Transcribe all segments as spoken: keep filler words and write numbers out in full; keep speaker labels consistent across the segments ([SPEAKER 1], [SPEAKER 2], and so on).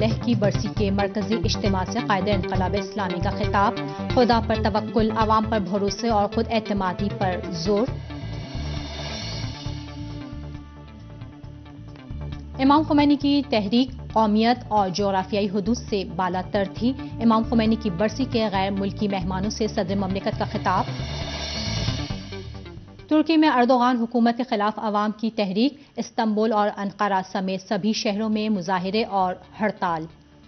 [SPEAKER 1] علیہ کی برسی کے مرکزی اجتماع سے قائد انقلاب اسلامی کا خطاب، خدا پر توکل، عوام پر بھروسے اور خود اعتمادی پر زور۔ امام خمینی کی تحریک قومیت اور جغرافیائی حدود سے بالا تر تھی، امام خمینی کی برسی کے غیر ملکی مہمانوں سے صدر مملکت کا خطاب۔ ترکی میں اردوغان حکومت کے خلاف عوام کی تحریک، استنبول اور انقرہ سمیت سبھی شہروں میں مظاہرے اور ہڑتال۔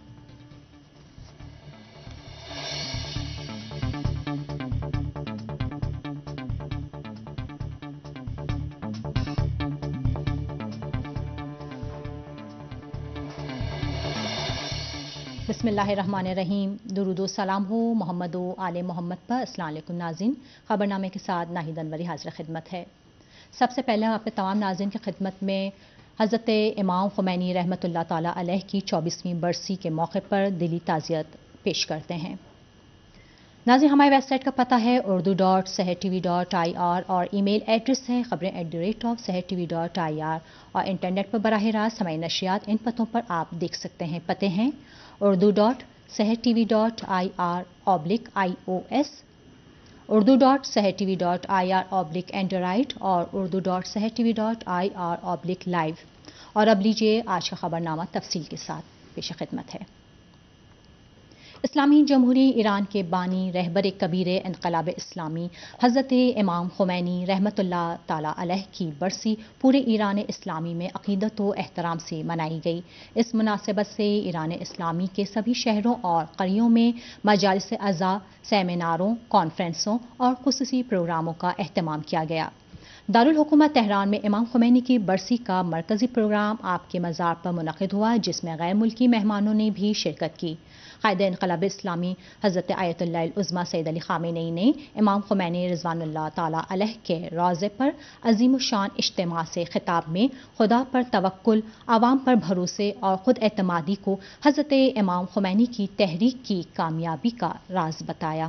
[SPEAKER 1] بسم اللہ الرحمن الرحیم، درود و سلام ہو محمد و آل محمد پر۔ السلام علیکم ناظرین، خبرنامے کے ساتھ ناہید انوری حاضر خدمت ہے۔ سب سے پہلے ہم اپنے تمام ناظرین کی خدمت میں حضرت امام خمینی رحمۃ اللہ تعالی علیہ کی چوبیسویں برسی کے موقع پر دلی تعزیت پیش کرتے ہیں۔ ناظرین، ہماری ویب سائٹ کا پتہ ہے Urdu dot Sahar T V dot I R اور ای میل ایڈریس ہے خبریں at the rate of Sahar T V dot I R, اور انٹرنیٹ پر براہ راست ہماری نشریات ان پتوں پر آپ دیکھ سکتے ہیں۔ پتے ہیں Urdu dot Sahar T V dot I R oblique I O S, Urdu dot Sahar T V dot I R oblique android اور Urdu dot Sahar T V dot I R oblique live. اور اب لیجیے آج کا خبرنامہ تفصیل کے ساتھ پیش خدمت ہے۔ اسلامی جمہوریہ ایران کے بانی رہبر کبیر انقلاب اسلامی حضرت امام خمینی رحمۃ اللہ تعالی علیہ کی برسی پورے ایران اسلامی میں عقیدت و احترام سے منائی گئی۔ اس مناسبت سے ایران اسلامی کے سبھی شہروں اور قریوں میں مجالس عزا، سیمیناروں، کانفرنسوں اور خصوصی پروگراموں کا اہتمام کیا گیا۔ دارالحکومت تہران میں امام خمینی کی برسی کا مرکزی پروگرام آپ کے مزار پر منعقد ہوا، جس میں غیر ملکی مہمانوں نے بھی شرکت کی۔ قائد انقلاب اسلامی حضرت آیت اللہ العظمیٰ سید علی خامنئی نے امام خمینی رضوان اللہ تعالی علیہ کے روضے پر عظیم الشان اجتماع سے خطاب میں خدا پر توکل، عوام پر بھروسے اور خود اعتمادی کو حضرت امام خمینی کی تحریک کی کامیابی کا راز بتایا۔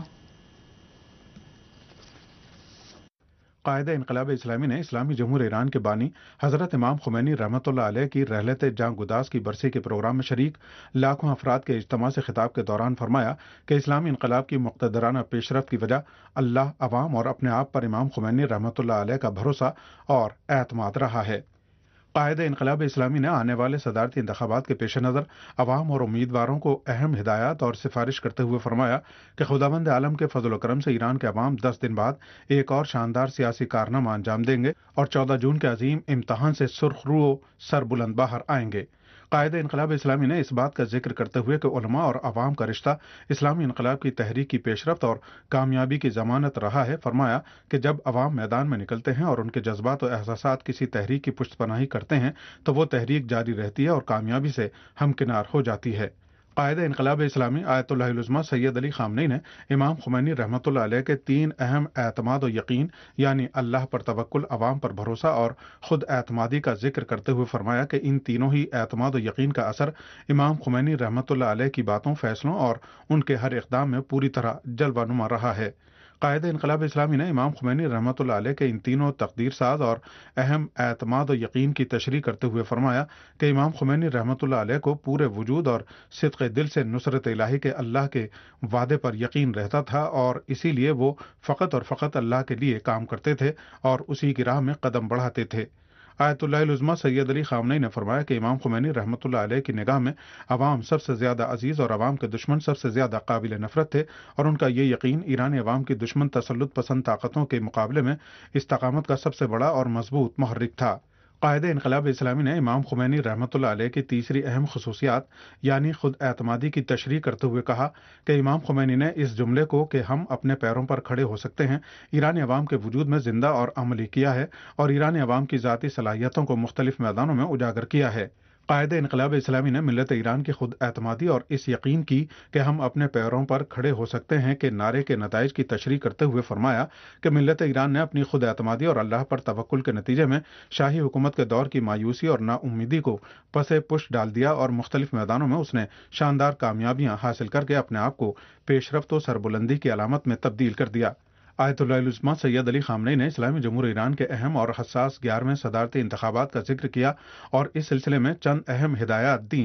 [SPEAKER 2] قائد انقلاب اسلامی نے اسلامی جمہوریہ ایران کے بانی حضرت امام خمینی رحمۃ اللہ علیہ کی رحلت جاں گداز کی برسی کے پروگرام میں شریک لاکھوں افراد کے اجتماع سے خطاب کے دوران فرمایا کہ اسلامی انقلاب کی مقتدرانہ پیش رفت کی وجہ اللہ، عوام اور اپنے آپ پر امام خمینی رحمۃ اللہ علیہ کا بھروسہ اور اعتماد رہا ہے۔ قائد انقلاب اسلامی نے آنے والے صدارتی انتخابات کے پیش نظر عوام اور امیدواروں کو اہم ہدایات اور سفارش کرتے ہوئے فرمایا کہ خداوند عالم کے فضل و کرم سے ایران کے عوام دس دن بعد ایک اور شاندار سیاسی کارنامہ انجام دیں گے اور چودہ جون کے عظیم امتحان سے سرخ رو و سر بلند باہر آئیں گے۔ قائد انقلاب اسلامی نے اس بات کا ذکر کرتے ہوئے کہ علماء اور عوام کا رشتہ اسلامی انقلاب کی تحریک کی پیش رفت اور کامیابی کی ضمانت رہا ہے، فرمایا کہ جب عوام میدان میں نکلتے ہیں اور ان کے جذبات و احساسات کسی تحریک کی پشت پناہی کرتے ہیں تو وہ تحریک جاری رہتی ہے اور کامیابی سے ہمکنار ہو جاتی ہے۔ قائد انقلاب اسلامی آیت اللہ العظمیٰ سید علی خامنئی نے امام خمینی رحمۃ اللہ علیہ کے تین اہم اعتماد و یقین یعنی اللہ پر توکل، عوام پر بھروسہ اور خود اعتمادی کا ذکر کرتے ہوئے فرمایا کہ ان تینوں ہی اعتماد و یقین کا اثر امام خمینی رحمۃ اللہ علیہ کی باتوں، فیصلوں اور ان کے ہر اقدام میں پوری طرح جلوہ نما رہا ہے۔ قائد انقلاب اسلامی نے امام خمینی رحمۃ اللہ علیہ کے ان تینوں تقدیر ساز اور اہم اعتماد و یقین کی تشریح کرتے ہوئے فرمایا کہ امام خمینی رحمۃ اللہ علیہ کو پورے وجود اور صدق دل سے نصرت الہی کے اللہ کے وعدے پر یقین رہتا تھا، اور اسی لیے وہ فقط اور فقط اللہ کے لیے کام کرتے تھے اور اسی کی راہ میں قدم بڑھاتے تھے۔ آیت اللہ العظمیٰ سید علی خامنئی نے فرمایا کہ امام خمینی رحمۃ اللہ علیہ کی نگاہ میں عوام سب سے زیادہ عزیز اور عوام کے دشمن سب سے زیادہ قابل نفرت تھے، اور ان کا یہ یقین ایرانی عوام کی دشمن تسلط پسند طاقتوں کے مقابلے میں استقامت کا سب سے بڑا اور مضبوط محرک تھا۔ قائد انقلاب اسلامی نے امام خمینی رحمۃ اللہ علیہ کی تیسری اہم خصوصیات یعنی خود اعتمادی کی تشریح کرتے ہوئے کہا کہ امام خمینی نے اس جملے کو کہ ہم اپنے پیروں پر کھڑے ہو سکتے ہیں ایرانی عوام کے وجود میں زندہ اور عملی کیا ہے اور ایرانی عوام کی ذاتی صلاحیتوں کو مختلف میدانوں میں اجاگر کیا ہے۔ قائد انقلاب اسلامی نے ملت ایران کی خود اعتمادی اور اس یقین کی کہ ہم اپنے پیروں پر کھڑے ہو سکتے ہیں کے نعرے کے نتائج کی تشریح کرتے ہوئے فرمایا کہ ملت ایران نے اپنی خود اعتمادی اور اللہ پر توکل کے نتیجے میں شاہی حکومت کے دور کی مایوسی اور نا امیدی کو پس پش ڈال دیا اور مختلف میدانوں میں اس نے شاندار کامیابیاں حاصل کر کے اپنے آپ کو پیش رفت و سربلندی کی علامت میں تبدیل کر دیا۔ آیت اللہ العظمیٰ سید علی خامنئی نے اسلامی جمہوریہ ایران کے اہم اور حساس گیارہویں صدارتی انتخابات کا ذکر کیا اور اس سلسلے میں چند اہم ہدایات دیں۔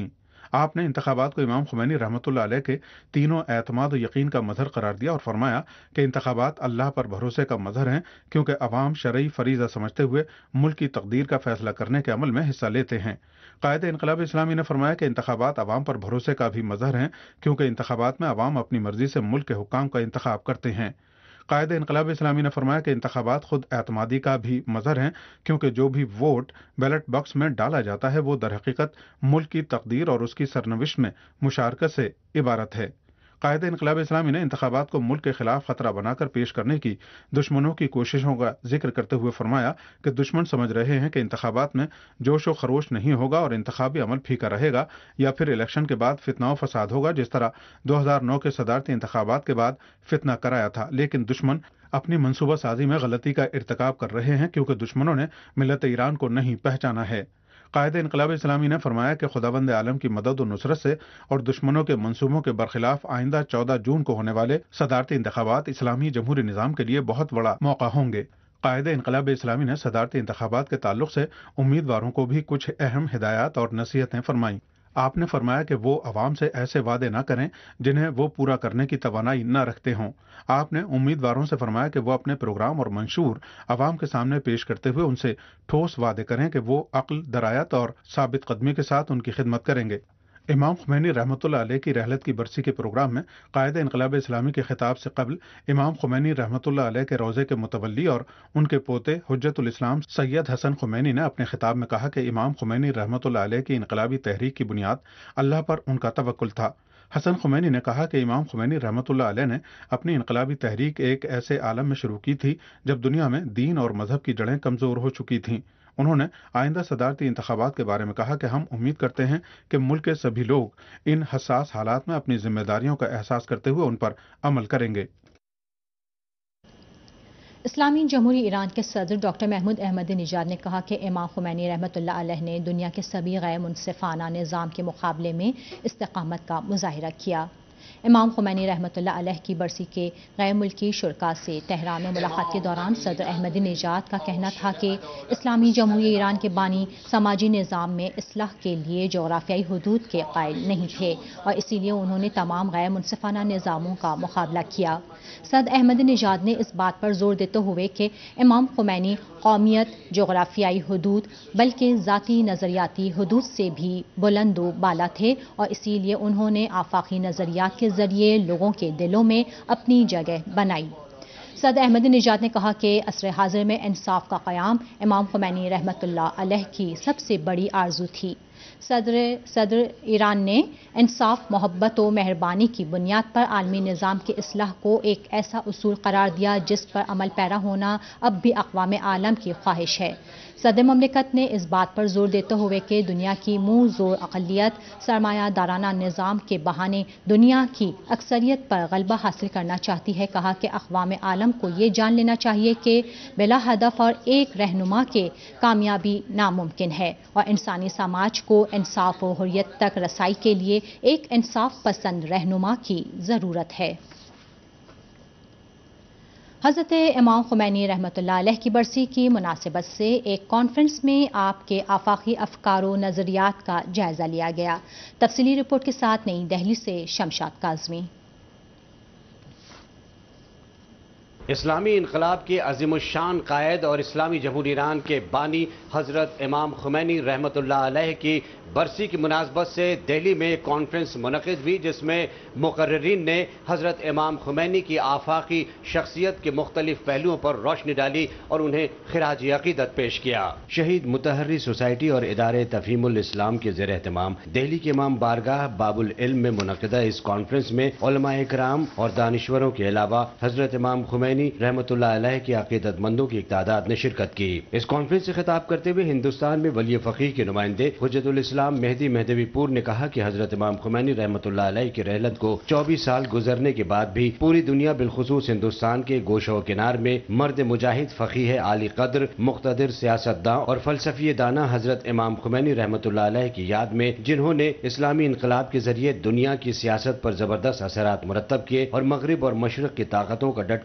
[SPEAKER 2] آپ نے انتخابات کو امام خمینی رحمۃ اللہ علیہ کے تینوں اعتماد و یقین کا مظہر قرار دیا اور فرمایا کہ انتخابات اللہ پر بھروسے کا مظہر ہیں، کیونکہ عوام شرعی فریضہ سمجھتے ہوئے ملک کی تقدیر کا فیصلہ کرنے کے عمل میں حصہ لیتے ہیں۔ قائد انقلاب اسلامی نے فرمایا کہ انتخابات عوام پر بھروسے کا بھی مظہر ہیں، کیونکہ انتخابات میں عوام اپنی مرضی سے ملک کے حکام کا انتخاب کرتے ہیں۔ قائد انقلاب اسلامی نے فرمایا کہ انتخابات خود اعتمادی کا بھی مظہر ہیں، کیونکہ جو بھی ووٹ بیلٹ باکس میں ڈالا جاتا ہے وہ در حقیقت ملک کی تقدیر اور اس کی سرنوشت میں مشارکت سے عبارت ہے۔ قائد انقلاب اسلامی نے انتخابات کو ملک کے خلاف خطرہ بنا کر پیش کرنے کی دشمنوں کی کوششوں کا ذکر کرتے ہوئے فرمایا کہ دشمن سمجھ رہے ہیں کہ انتخابات میں جوش و خروش نہیں ہوگا اور انتخابی عمل پھیکا رہے گا یا پھر الیکشن کے بعد فتنہ و فساد ہوگا، جس طرح دو ہزار نو کے صدارتی انتخابات کے بعد فتنہ کرایا تھا۔ لیکن دشمن اپنی منصوبہ سازی میں غلطی کا ارتکاب کر رہے ہیں، کیونکہ دشمنوں نے ملت ایران کو نہیں پہچانا ہے۔ قائد انقلاب اسلامی نے فرمایا کہ خداوند عالم کی مدد و نصرت سے اور دشمنوں کے منصوبوں کے برخلاف آئندہ چودہ جون کو ہونے والے صدارتی انتخابات اسلامی جمہوری نظام کے لیے بہت بڑا موقع ہوں گے۔ قائد انقلاب اسلامی نے صدارتی انتخابات کے تعلق سے امیدواروں کو بھی کچھ اہم ہدایات اور نصیحتیں فرمائیں۔ آپ نے فرمایا کہ وہ عوام سے ایسے وعدے نہ کریں جنہیں وہ پورا کرنے کی توانائی نہ رکھتے ہوں۔ آپ نے امیدواروں سے فرمایا کہ وہ اپنے پروگرام اور منشور عوام کے سامنے پیش کرتے ہوئے ان سے ٹھوس وعدے کریں کہ وہ عقل، درایت اور ثابت قدمی کے ساتھ ان کی خدمت کریں گے۔ امام خمینی رحمۃ اللہ علیہ کی رحلت کی برسی کے پروگرام میں قائد انقلاب اسلامی کے خطاب سے قبل امام خمینی رحمۃ اللہ علیہ کے روضے کے متولی اور ان کے پوتے حجت الاسلام سید حسن خمینی نے اپنے خطاب میں کہا کہ امام خمینی رحمۃ اللہ علیہ کی انقلابی تحریک کی بنیاد اللہ پر ان کا توکل تھا۔ حسن خمینی نے کہا کہ امام خمینی رحمۃ اللہ علیہ نے اپنی انقلابی تحریک ایک ایسے عالم میں شروع کی تھی جب دنیا میں دین اور مذہب کی جڑیں کمزور ہو چکی تھیں۔ انہوں نے آئندہ صدارتی انتخابات کے بارے میں کہا کہ ہم امید کرتے ہیں کہ ملک کے سبھی لوگ ان حساس حالات میں اپنی ذمہ داریوں کا احساس کرتے ہوئے ان پر عمل کریں گے۔
[SPEAKER 1] اسلامی جمہوری ایران کے صدر ڈاکٹر محمود احمدی نژاد نے کہا کہ امام خمینی رحمۃ اللہ علیہ نے دنیا کے سبھی غیر منصفانہ نظام کے مقابلے میں استقامت کا مظاہرہ کیا۔ امام خمینی رحمۃ اللہ علیہ کی برسی کے غیر ملکی شرکاء سے تہران میں ملاقات کے دوران صدر احمدی نژاد کا کہنا تھا کہ اسلامی جمہوری ایران کے بانی سماجی نظام میں اصلاح کے لیے جغرافیائی حدود کے قائل نہیں تھے اور اسی لیے انہوں نے تمام غیر منصفانہ نظاموں کا مقابلہ کیا۔ صدر احمدی نژاد نے اس بات پر زور دیتے ہوئے کہ امام خمینی قومیت، جغرافیائی حدود بلکہ ذاتی نظریاتی حدود سے بھی بلند و بالا تھے اور اسی لیے انہوں نے آفاقی نظریات کے ذریعے لوگوں کے دلوں میں اپنی جگہ بنائی۔ صدر احمدی نژاد نے کہا کہ عصر حاضر میں انصاف کا قیام امام خمینی رحمۃ اللہ علیہ کی سب سے بڑی آرزو تھی۔ صدر صدر ایران نے انصاف، محبت و مہربانی کی بنیاد پر عالمی نظام کی اصلاح کو ایک ایسا اصول قرار دیا جس پر عمل پیرا ہونا اب بھی اقوام عالم کی خواہش ہے۔ صدر مملکت نے اس بات پر زور دیتے ہوئے کہ دنیا کی منہ زور اقلیت سرمایہ دارانہ نظام کے بہانے دنیا کی اکثریت پر غلبہ حاصل کرنا چاہتی ہے، کہا کہ اقوام عالم کو یہ جان لینا چاہیے کہ بلا ہدف اور ایک رہنما کے کامیابی ناممکن ہے اور انسانی سماج کو انصاف و حریت تک رسائی کے لیے ایک انصاف پسند رہنما کی ضرورت ہے۔ حضرت امام خمینی رحمۃ اللہ علیہ کی برسی کی مناسبت سے ایک کانفرنس میں آپ کے آفاقی افکار و نظریات کا جائزہ لیا گیا۔ تفصیلی رپورٹ کے ساتھ نئی دہلی سے شمشاد کاظمی۔
[SPEAKER 3] اسلامی انقلاب کے عظیم الشان قائد اور اسلامی جمہوری ایران کے بانی حضرت امام خمینی رحمۃ اللہ علیہ کی برسی کی مناسبت سے دہلی میں ایک کانفرنس منعقد ہوئی، جس میں مقررین نے حضرت امام خمینی کی آفاقی شخصیت کے مختلف پہلوؤں پر روشنی ڈالی اور انہیں خراج عقیدت پیش کیا۔ شہید متحری سوسائٹی اور ادارے تفہیم الاسلام کے زیر اہتمام دہلی کے امام بارگاہ باب العلم میں منعقدہ اس کانفرنس میں علماء کرام اور دانشوروں کے علاوہ حضرت امام خمینی رحمۃ اللہ علیہ کے عقیدت مندوں کی ایک تعداد نے شرکت کی۔ اس کانفرنس سے خطاب کرتے ہوئے ہندوستان میں ولی فقیہ کے نمائندے حجت الاسلام مہدی مہدوی پور نے کہا کہ حضرت امام خمینی رحمۃ اللہ علیہ کی رحلت کو چوبیس سال گزرنے کے بعد بھی پوری دنیا بالخصوص ہندوستان کے گوشہ و کنار میں مرد مجاہد، فقیہ عالی قدر، مقتدر سیاستداں اور فلسفی دانا حضرت امام خمینی رحمۃ اللہ علیہ کی یاد میں، جنہوں نے اسلامی انقلاب کے ذریعے دنیا کی سیاست پر زبردست اثرات مرتب کیے اور مغرب اور مشرق کی طاقتوں کا ڈٹ کر مقابلہ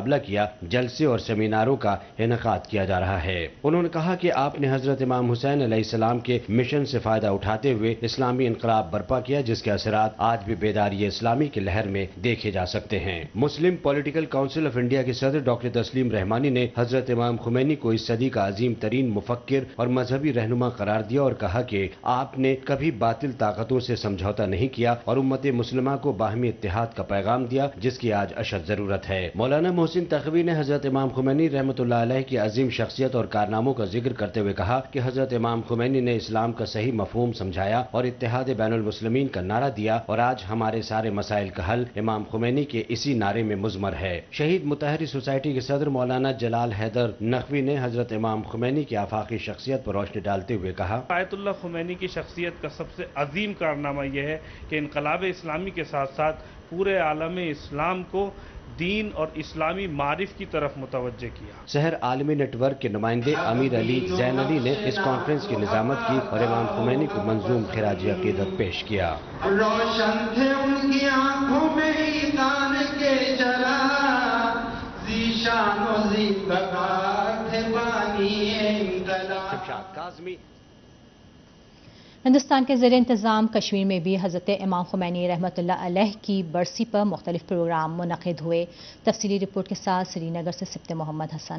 [SPEAKER 3] مقابلہ کیا جلسے اور سیمیناروں کا انعقاد کیا جا رہا ہے۔ انہوں نے کہا کہ آپ نے حضرت امام حسین علیہ السلام کے مشن سے فائدہ اٹھاتے ہوئے اسلامی انقلاب برپا کیا، جس کے اثرات آج بھی بیداری اسلامی کی لہر میں دیکھے جا سکتے ہیں۔ Muslim political council of India کے صدر ڈاکٹر تسلیم رحمانی نے حضرت امام خمینی کو اس صدی کا عظیم ترین مفکر اور مذہبی رہنما قرار دیا اور کہا کہ آپ نے کبھی باطل طاقتوں سے سمجھوتا نہیں کیا اور امت مسلمہ کو باہمی اتحاد کا پیغام دیا، جس کی آج اشد ضرورت ہے۔ مولانا محسن تقوی نے حضرت امام خمینی رحمۃ اللہ علیہ کی عظیم شخصیت اور کارناموں کا ذکر کرتے ہوئے کہا کہ حضرت امام خمینی نے اسلام کا صحیح مفہوم سمجھایا اور اتحاد بین المسلمین کا نعرہ دیا، اور آج ہمارے سارے مسائل کا حل امام خمینی کے اسی نعرے میں مضمر ہے۔ شہید متحری سوسائٹی کے صدر مولانا جلال حیدر نقوی نے حضرت امام خمینی کی آفاقی شخصیت پر روشنی ڈالتے ہوئے کہا،
[SPEAKER 4] آیت اللہ خمینی کی شخصیت کا سب سے عظیم کارنامہ یہ ہے کہ انقلاب اسلامی کے ساتھ ساتھ پورے عالم اسلام کو دین اور اسلامی معرف کی طرف متوجہ کیا۔
[SPEAKER 3] سحر عالمی نیٹ ورک کے نمائندے امیر علی زین علی نے اس کانفرنس کی نظامت کی اور امام خمینی کو منظوم خراج عقیدت پیش کیا۔
[SPEAKER 5] روشن تھے ان کی آنکھوں میں ایمان کے چراغ، ذیشان و ذیبغار تھے بانی انقلاب۔
[SPEAKER 3] شمشاد کاظمی۔
[SPEAKER 1] ہندوستان کے زیر انتظام کشمیر میں بھی حضرت امام خمینی رحمۃ اللہ علیہ کی برسی پر مختلف پروگرام منعقد ہوئے۔ تفصیلی رپورٹ کے ساتھ سری نگر سے سبت محمد حسن۔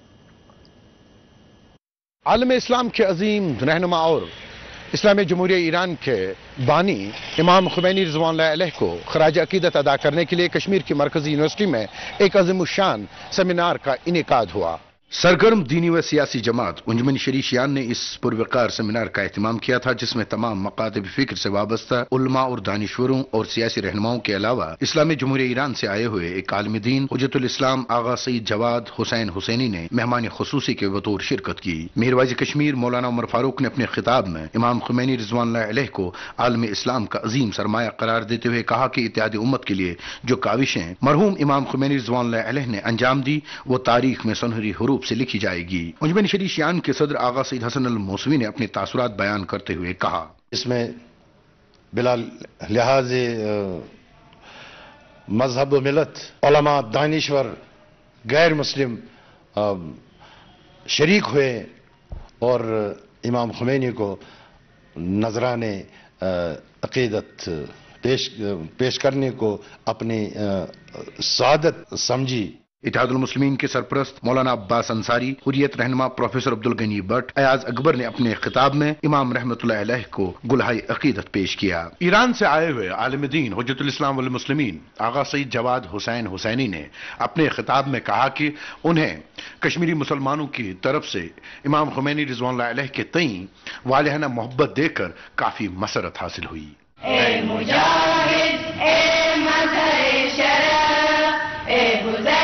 [SPEAKER 6] عالم اسلام کے عظیم رہنما اور اسلامی جمہوریہ ایران کے بانی امام خمینی رضوان اللہ علیہ کو خراج عقیدت ادا کرنے کے لیے کشمیر کی مرکزی یونیورسٹی میں ایک عظیم الشان سیمینار کا انعقاد ہوا۔ سرگرم دینی و سیاسی جماعت انجمن شریشیان نے اس پروقار سیمینار کا اہتمام کیا تھا، جس میں تمام مکاتب فکر سے وابستہ علماء اور دانشوروں اور سیاسی رہنماؤں کے علاوہ اسلامی جمہوریہ ایران سے آئے ہوئے ایک عالم دین حجت الاسلام آغا سید جواد حسین حسینی نے مہمان خصوصی کے بطور شرکت کی۔ مہرواز کشمیر مولانا عمر فاروق نے اپنے خطاب میں امام خمینی رضوان اللہ علیہ کو عالم اسلام کا عظیم سرمایہ قرار دیتے ہوئے کہا کہ اتحاد امت کے لیے جو کاوشیں مرحوم امام خمینی رضوان اللہ علیہ نے انجام دی، وہ تاریخ میں سنہری حروف سے لکھی جائے گی۔ انجمن شریشیان کے صدر آغا سید حسن الموسوی نے اپنے تاثرات بیان کرتے ہوئے کہا،
[SPEAKER 7] اس میں بلا لحاظ مذہب و ملت علماء دانشور غیر مسلم شریک ہوئے اور امام خمینی کو نذرانے عقیدت پیش پیش کرنے کو اپنی سعادت سمجھی۔
[SPEAKER 6] اتحاد المسلمین کے سرپرست مولانا عباس انصاری، حریت رہنما پروفیسر عبدالغنی بٹ، ایاز اکبر نے اپنے خطاب میں امام رحمۃ اللہ علیہ کو گلہائے عقیدت پیش کیا۔ ایران سے آئے ہوئے عالم دین حجت الاسلام والمسلمین آغا سید جواد حسین حسینی نے اپنے خطاب میں کہا کہ انہیں کشمیری مسلمانوں کی طرف سے امام خمینی رضوان اللہ علیہ کے تئیں والہانہ محبت دے کر کافی مسرت حاصل ہوئی۔
[SPEAKER 5] اے مجاہد، اے مظہر شرف، اے گزر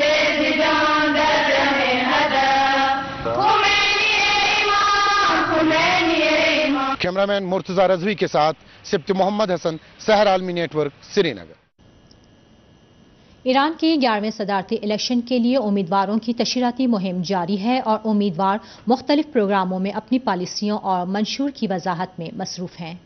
[SPEAKER 6] کیمرہ مین مرتضی رضوی کے ساتھ سبت محمد حسن، سحر عالمی network, Srinagar.
[SPEAKER 1] Iran کے گیارہویں صدارتی الیکشن کے لیے امیدواروں کی تشہیراتی مہم جاری ہے اور امیدوار مختلف پروگراموں میں اپنی پالیسیوں اور منشور کی وضاحت میں مصروف ہیں۔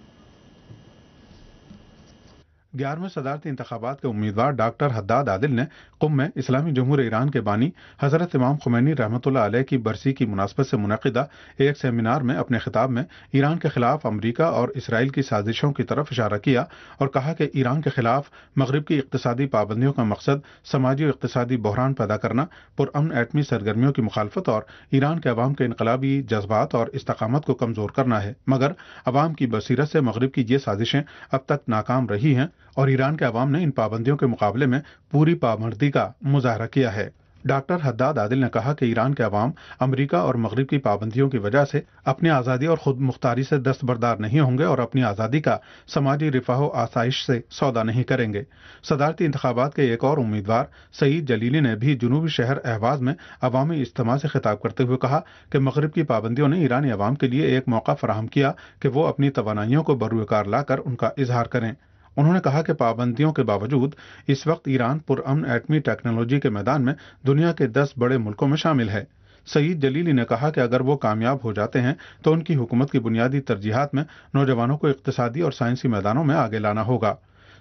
[SPEAKER 2] گیارہویں صدارتی انتخابات کے امیدوار ڈاکٹر حداد عادل نے قم میں اسلامی جمہوریہ ایران کے بانی حضرت امام خمینی رحمۃ اللہ علیہ کی برسی کی مناسبت سے منعقدہ ایک سیمینار میں اپنے خطاب میں ایران کے خلاف امریکہ اور اسرائیل کی سازشوں کی طرف اشارہ کیا اور کہا کہ ایران کے خلاف مغرب کی اقتصادی پابندیوں کا مقصد سماجی و اقتصادی بحران پیدا کرنا، پرامن ایٹمی سرگرمیوں کی مخالفت اور ایران کے عوام کے انقلابی جذبات اور استقامت کو کمزور کرنا ہے، مگر عوام کی بصیرت سے مغرب کی یہ سازشیں اب تک ناکام رہی ہیں اور ایران کے عوام نے ان پابندیوں کے مقابلے میں پوری پامردی کا مظاہرہ کیا ہے۔ ڈاکٹر حداد عادل نے کہا کہ ایران کے عوام امریکہ اور مغرب کی پابندیوں کی وجہ سے اپنی آزادی اور خود مختاری سے دستبردار نہیں ہوں گے اور اپنی آزادی کا سماجی رفاہ و آسائش سے سودا نہیں کریں گے۔ صدارتی انتخابات کے ایک اور امیدوار سعید جلیلی نے بھی جنوبی شہر اہواز میں عوامی اجتماع سے خطاب کرتے ہوئے کہا کہ مغرب کی پابندیوں نے ایرانی عوام کے لیے ایک موقع فراہم کیا کہ وہ اپنی توانائیوں کو بروئے کار لا کر ان کا اظہار کریں۔ انہوں نے کہا کہ پابندیوں کے باوجود اس وقت ایران پرامن ایٹمی ٹیکنالوجی کے میدان میں دنیا کے دس بڑے ملکوں میں شامل ہے۔ سعید جلیلی نے کہا کہ اگر وہ کامیاب ہو جاتے ہیں تو ان کی حکومت کی بنیادی ترجیحات میں نوجوانوں کو اقتصادی اور سائنسی میدانوں میں آگے لانا ہوگا۔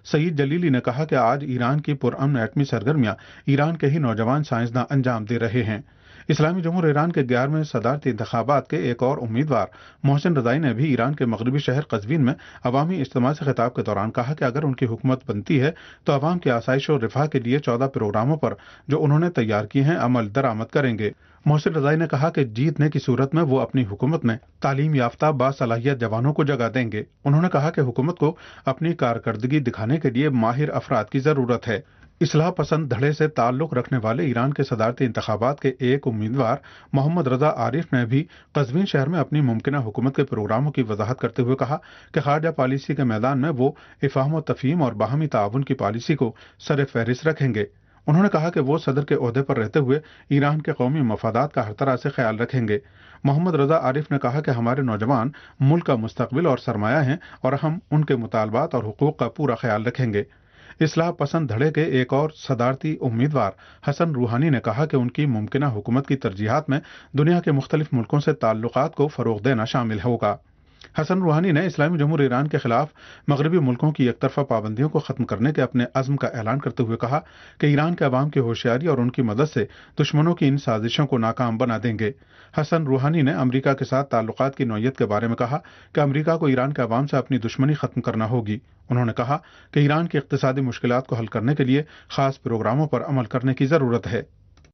[SPEAKER 2] سعید جلیلی نے کہا کہ آج ایران کی پرامن ایٹمی سرگرمیاں ایران کے ہی نوجوان سائنسداں انجام دے رہے ہیں۔ اسلامی جمہوریہ ایران کے گیارہویں صدارتی انتخابات کے ایک اور امیدوار محسن رضائی نے بھی ایران کے مغربی شہر قزوین میں عوامی اجتماع سے خطاب کے دوران کہا کہ اگر ان کی حکومت بنتی ہے تو عوام کی آسائش و رفاہ کے لیے چودہ پروگراموں پر جو انہوں نے تیار کیے ہیں عمل درآمد کریں گے۔ محسن رضائی نے کہا کہ جیتنے کی صورت میں وہ اپنی حکومت میں تعلیم یافتہ باصلاحیت جوانوں کو جگہ دیں گے۔ انہوں نے کہا کہ حکومت کو اپنی کارکردگی دکھانے کے لیے ماہر افراد کی ضرورت ہے۔ اصلاح پسند دھڑے سے تعلق رکھنے والے ایران کے صدارتی انتخابات کے ایک امیدوار محمد رضا عارف نے بھی قزوین شہر میں اپنی ممکنہ حکومت کے پروگراموں کی وضاحت کرتے ہوئے کہا کہ خارجہ پالیسی کے میدان میں وہ افہام و تفہیم اور باہمی تعاون کی پالیسی کو سر فہرست رکھیں گے۔ انہوں نے کہا کہ وہ صدر کے عہدے پر رہتے ہوئے ایران کے قومی مفادات کا ہر طرح سے خیال رکھیں گے۔ محمد رضا عارف نے کہا کہ ہمارے نوجوان ملک کا مستقبل اور سرمایہ ہیں اور ہم ان کے مطالبات اور حقوق کا پورا خیال رکھیں گے۔ اصلاح پسند دھڑے کے ایک اور صدارتی امیدوار حسن روحانی نے کہا کہ ان کی ممکنہ حکومت کی ترجیحات میں دنیا کے مختلف ملکوں سے تعلقات کو فروغ دینا شامل ہوگا۔ حسن روحانی نے اسلامی جمہوریہ ایران کے خلاف مغربی ملکوں کی یک طرفہ پابندیوں کو ختم کرنے کے اپنے عزم کا اعلان کرتے ہوئے کہا کہ ایران کے عوام کی ہوشیاری اور ان کی مدد سے دشمنوں کی ان سازشوں کو ناکام بنا دیں گے۔ حسن روحانی نے امریکہ کے ساتھ تعلقات کی نوعیت کے بارے میں کہا کہ امریکہ کو ایران کے عوام سے اپنی دشمنی ختم کرنا ہوگی۔ انہوں نے کہا کہ ایران کی اقتصادی مشکلات کو حل کرنے کے لیے خاص پروگراموں پر عمل کرنے کی ضرورت ہے۔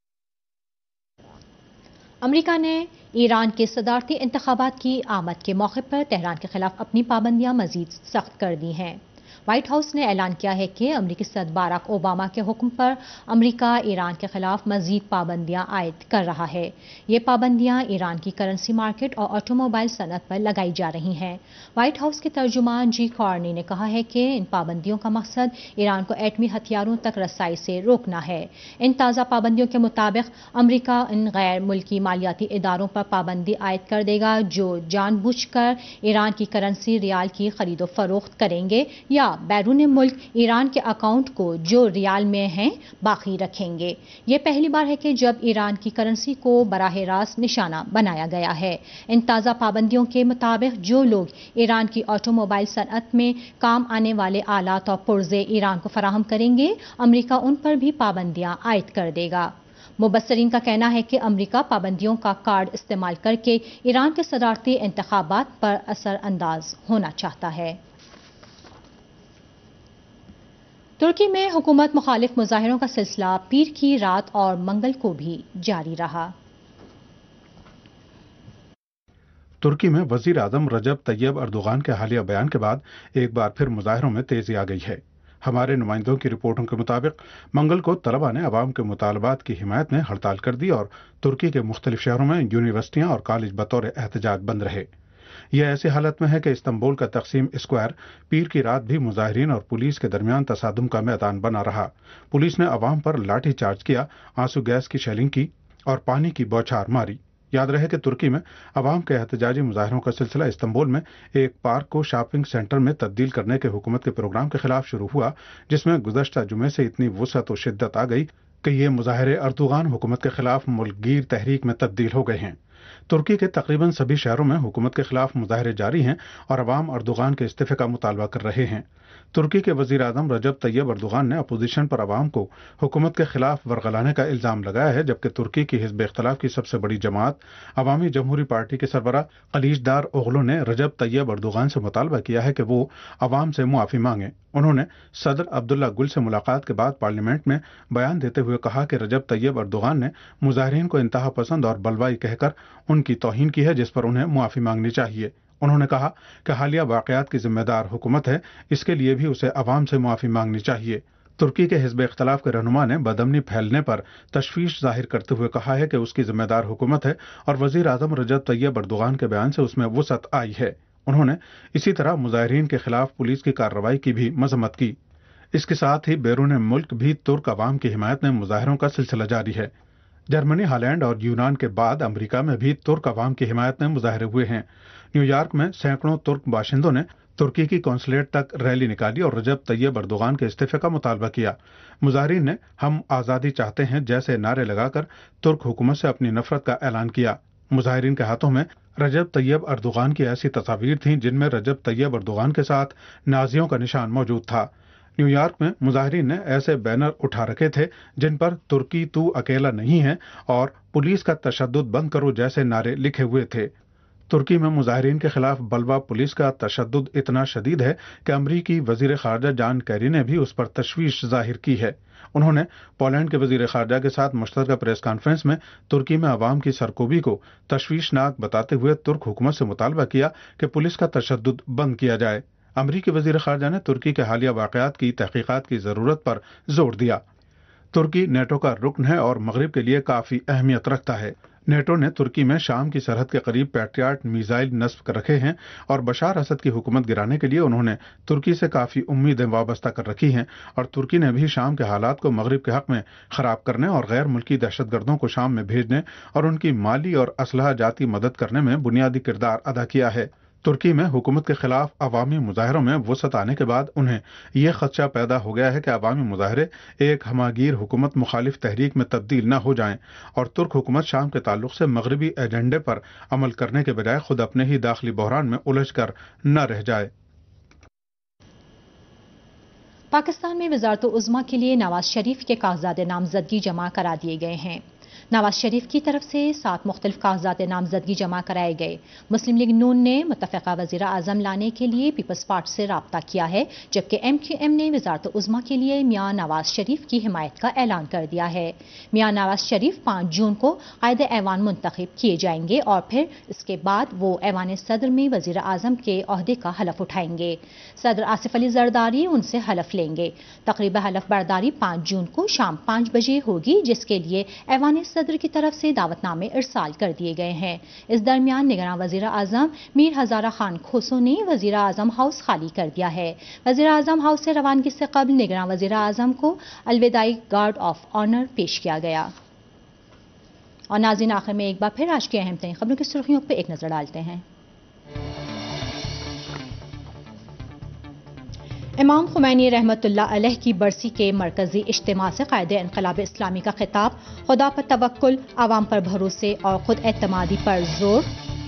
[SPEAKER 1] امریکہ نے ایران کے صدارتی انتخابات کی آمد کے موقع پر تہران کے خلاف اپنی پابندیاں مزید سخت کر دی ہیں۔ وائٹ ہاؤس نے اعلان کیا ہے کہ امریکی صدر باراک اوباما کے حکم پر امریکہ ایران کے خلاف مزید پابندیاں عائد کر رہا ہے۔ یہ پابندیاں ایران کی کرنسی مارکیٹ اور آٹو موبائل صنعت پر لگائی جا رہی ہیں۔ وائٹ ہاؤس کے ترجمان جی کارنی نے کہا ہے کہ ان پابندیوں کا مقصد ایران کو ایٹمی ہتھیاروں تک رسائی سے روکنا ہے۔ ان تازہ پابندیوں کے مطابق امریکہ ان غیر ملکی مالیاتی اداروں پر پابندی عائد کر دے گا جو جان بوجھ کر ایران کی کرنسی ریال کی خرید و فروخت کریں گے یا بیرون ملک ایران کے اکاؤنٹ کو جو ریال میں ہیں باقی رکھیں گے۔ یہ پہلی بار ہے کہ جب ایران کی کرنسی کو براہ راست نشانہ بنایا گیا ہے۔ ان تازہ پابندیوں کے مطابق جو لوگ ایران کی آٹو موبائل صنعت میں کام آنے والے آلات اور پرزے ایران کو فراہم کریں گے، امریکہ ان پر بھی پابندیاں عائد کر دے گا۔ مبصرین کا کہنا ہے کہ امریکہ پابندیوں کا کارڈ استعمال کر کے ایران کے صدارتی انتخابات پر اثر انداز ہونا چاہتا ہے۔ ترکی میں حکومت مخالف مظاہروں کا سلسلہ پیر کی رات اور منگل کو بھی جاری رہا۔
[SPEAKER 2] ترکی میں وزیر اعظم رجب طیب اردوغان کے حالیہ بیان کے بعد ایک بار پھر مظاہروں میں تیزی آ گئی ہے۔ ہمارے نمائندوں کی رپورٹوں کے مطابق منگل کو طلباء نے عوام کے مطالبات کی حمایت میں ہڑتال کر دی اور ترکی کے مختلف شہروں میں یونیورسٹیاں اور کالج بطور احتجاج بند رہے۔ یہ ایسی حالت میں ہے کہ استنبول کا تقسیم اسکوائر پیر کی رات بھی مظاہرین اور پولیس کے درمیان تصادم کا میدان بنا رہا۔ پولیس نے عوام پر لاٹھی چارج کیا، آنسو گیس کی شیلنگ کی اور پانی کی بوچھار ماری۔ یاد رہے کہ ترکی میں عوام کے احتجاجی مظاہروں کا سلسلہ استنبول میں ایک پارک کو شاپنگ سینٹر میں تبدیل کرنے کے حکومت کے پروگرام کے خلاف شروع ہوا، جس میں گزشتہ جمعے سے اتنی وسعت و شدت آ گئی کہ یہ مظاہرے اردوغان حکومت کے خلاف ملک گیر تحریک میں تبدیل ہو گئے ہیں۔ ترکی کے تقریباً سبھی شہروں میں حکومت کے خلاف مظاہرے جاری ہیں اور عوام اردوغان کے استعفے کا مطالبہ کر رہے ہیں۔ ترکی کے وزیر اعظم رجب طیب اردوغان نے اپوزیشن پر عوام کو حکومت کے خلاف ورغلانے کا الزام لگایا ہے، جبکہ ترکی کی حزب اختلاف کی سب سے بڑی جماعت عوامی جمہوری پارٹی کے سربراہ قلیچدار اوغلو نے رجب طیب اردوغان سے مطالبہ کیا ہے کہ وہ عوام سے معافی مانگیں۔ انہوں نے صدر عبداللہ گل سے ملاقات کے بعد پارلیمنٹ میں بیان دیتے ہوئے کہا کہ رجب طیب اردوغان نے مظاہرین کو انتہا پسند اور بلوائی کہہ کر ان کی توہین کی ہے، جس پر انہیں معافی مانگنی چاہیے۔ انہوں نے کہا کہ حالیہ واقعات کی ذمہ دار حکومت ہے، اس کے لیے بھی اسے عوام سے معافی مانگنی چاہیے۔ ترکی کے حزب اختلاف کے رہنما نے بدامنی پھیلنے پر تشویش ظاہر کرتے ہوئے کہا ہے کہ اس کی ذمہ دار حکومت ہے اور وزیر اعظم رجب طیب اردوغان کے بیان سے اس میں وسعت آئی ہے۔ انہوں نے اسی طرح مظاہرین کے خلاف پولیس کی کارروائی کی بھی مذمت کی۔ اس کے ساتھ ہی بیرون ملک بھی ترک عوام کی حمایت میں مظاہروں کا سلسلہ جاری ہے۔ جرمنی، ہالینڈ اور یونان کے بعد امریکہ میں بھی ترک عوام کی حمایت میں مظاہرے ہوئے ہیں۔ نیو یارک میں سینکڑوں ترک باشندوں نے ترکی کی قونصلیٹ تک ریلی نکالی اور رجب طیب اردوغان کے استعفے کا مطالبہ کیا۔ مظاہرین نے ہم آزادی چاہتے ہیں جیسے نعرے لگا کر ترک حکومت سے اپنی نفرت کا اعلان کیا۔ مظاہرین کے ہاتھوں میں رجب طیب اردوغان کی ایسی تصاویر تھیں جن میں رجب طیب اردوغان کے ساتھ نازیوں کا نشان موجود تھا۔ نیو یارک میں مظاہرین نے ایسے بینر اٹھا رکھے تھے جن پر ترکی تو اکیلا نہیں ہے اور پولیس کا تشدد بند کرو جیسے نعرے لکھے ہوئے تھے۔ ترکی میں مظاہرین کے خلاف بلوا پولیس کا تشدد اتنا شدید ہے کہ امریکی وزیر خارجہ جان کیری نے بھی اس پر تشویش ظاہر کی ہے۔ انہوں نے پولینڈ کے وزیر خارجہ کے ساتھ مشترکہ پریس کانفرنس میں ترکی میں عوام کی سرکوبی کو تشویشناک بتاتے ہوئے ترک حکومت سے مطالبہ کیا کہ پولیس کا تشدد بند کیا جائے۔ امریکی وزیر خارجہ نے ترکی کے حالیہ واقعات کی تحقیقات کی ضرورت پر زور دیا۔ ترکی نیٹو کا رکن ہے اور مغرب کے لیے کافی اہمیت رکھتا ہے۔ نیٹو نے ترکی میں شام کی سرحد کے قریب پیٹریاٹ میزائل نصب کر رکھے ہیں اور بشار اسد کی حکومت گرانے کے لیے انہوں نے ترکی سے کافی امیدیں وابستہ کر رکھی ہیں، اور ترکی نے بھی شام کے حالات کو مغرب کے حق میں خراب کرنے اور غیر ملکی دہشت گردوں کو شام میں بھیجنے اور ان کی مالی اور اسلحہ جاتی مدد کرنے میں بنیادی کردار ادا کیا ہے۔ ترکی میں حکومت کے خلاف عوامی مظاہروں میں وسعت آنے کے بعد انہیں یہ خدشہ پیدا ہو گیا ہے کہ عوامی مظاہرے ایک ہماگیر حکومت مخالف تحریک میں تبدیل نہ ہو جائیں اور ترک حکومت شام کے تعلق سے مغربی ایجنڈے پر عمل کرنے کے بجائے خود اپنے ہی داخلی بحران میں الجھ کر نہ رہ جائے۔
[SPEAKER 1] پاکستان میں وزارت عظمیٰ کے لیے نواز شریف کے کاغذات نامزدگی جمع کرا دیے گئے ہیں۔ نواز شریف کی طرف سے سات مختلف کاغذات نامزدگی جمع کرائے گئے۔ مسلم لیگ نون نے متفقہ وزیر اعظم لانے کے لیے پیپلز پارٹی سے رابطہ کیا ہے، جبکہ ایم کیو ایم نے وزارت عظمیٰ کے لیے میاں نواز شریف کی حمایت کا اعلان کر دیا ہے۔ میاں نواز شریف پانچ جون کو قائد ایوان منتخب کیے جائیں گے اور پھر اس کے بعد وہ ایوان صدر میں وزیر اعظم کے عہدے کا حلف اٹھائیں گے۔ صدر آصف علی زرداری ان سے حلف لیں گے۔ تقریب حلف برداری پانچ جون کو شام پانچ بجے ہوگی، جس کے لیے ایوان صدر کی طرف سے دعوت نامے ارسال کر دیے گئے ہیں۔ اس درمیان نگراں وزیر اعظم میر ہزارہ خان کھوسو نے وزیر اعظم ہاؤس خالی کر دیا ہے۔ وزیر اعظم ہاؤس سے روانگی سے قبل نگراں وزیر اعظم کو الوداعی گارڈ آف آنر پیش کیا گیا۔ اور ناظرین، آخر میں ایک بار پھر آج کی اہم ترین خبروں کی سرخیوں پر ایک نظر ڈالتے ہیں۔ امام خمینی رحمت اللہ علیہ کی برسی کے مرکزی اجتماع سے قائد انقلاب اسلامی کا خطاب، خدا پر توکل، عوام پر بھروسے اور خود اعتمادی پر زور۔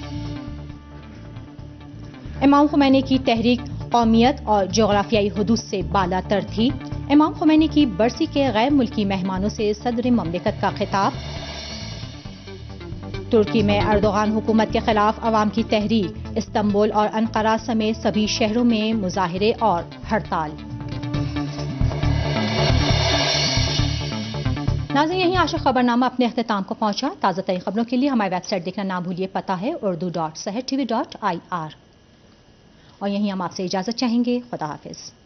[SPEAKER 1] امام خمینی کی تحریک قومیت اور جغرافیائی حدود سے بالا تر تھی۔ امام خمینی کی برسی کے غیر ملکی مہمانوں سے صدر مملکت کا خطاب۔ ترکی میں اردوغان حکومت کے خلاف عوام کی تحریک، استنبول اور انقرہ سمیت سبھی شہروں میں مظاہرے اور ہڑتال۔ ناظرین، یہیں عاشق خبرنامہ اپنے اختتام کو پہنچا۔ تازہ ترین خبروں کے لیے ہماری ویب سائٹ دیکھنا نہ بھولیے، پتہ ہے Urdu dot Sahar T V dot I R. اور یہیں ہم آپ سے اجازت چاہیں گے۔ خدا حافظ۔